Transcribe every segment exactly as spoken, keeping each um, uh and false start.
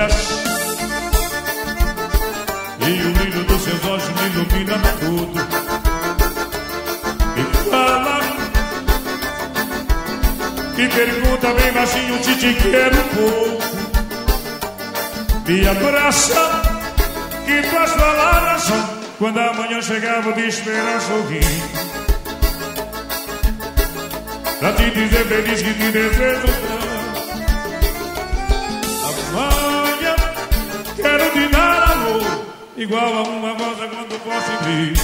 bagaço. E o brilho dos seus olhos me ilumina tudo. Me fala, me pergunta bem baixinho, te te quero pouco. Me abraça, que tuas palavras são. Quando amanhã chegar vou te esperar sorrindo, pra te dizer feliz que te desejo tanto. Amanhã quero te dar amor, igual a uma rosa quando posso vir.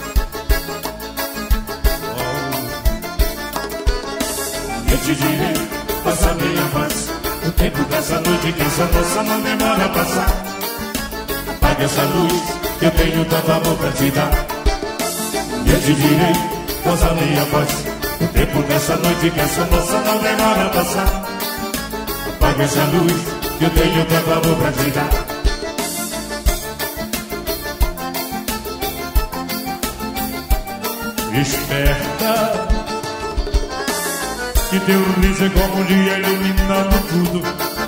Oh. Eu te direi, passa meia paz, o tempo dessa noite que essa moça não demora a passar. Apague essa luz, que eu tenho tanto amor pra te dar. Eu te direi, passa meia paz, o tempo dessa noite que essa moça não demora a passar. Apague essa luz, que eu tenho tanto amor pra te dar. Esperta, que teu riso é como um dia iluminando tudo.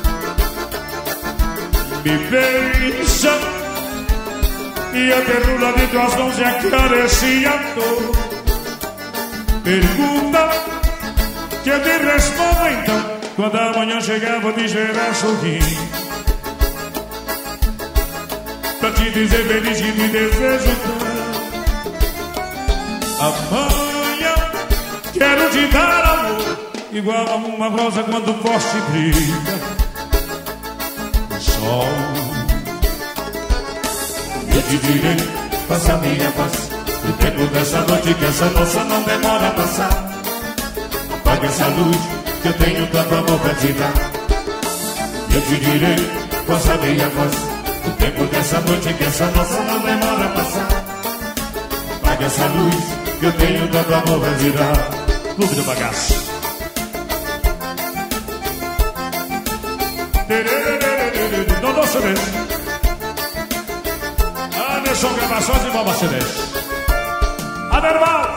Me beija, e a ternura de tuas mãos se aclarecia a dor. Pergunta, que eu te respondo então. Quando amanhã chegar vou te esperar sorrindo, pra te dizer feliz que te desejo tanto. Amanhã quero te dar amor, igual a uma rosa quando forte brilha o sol. Eu te direi, faça minha paz, o tempo dessa noite que essa moça não demora a passar. Apague essa luz, que eu tenho tanto amor pra te dar. Eu te direi, faça minha paz, o tempo dessa noite que essa moça não demora a passar. Apague essa luz, que eu tenho tanto amor pra te dar. Clube do Bagaço. Dodô Celeste, Anderson Gravações e Boba Celeste. Aderval.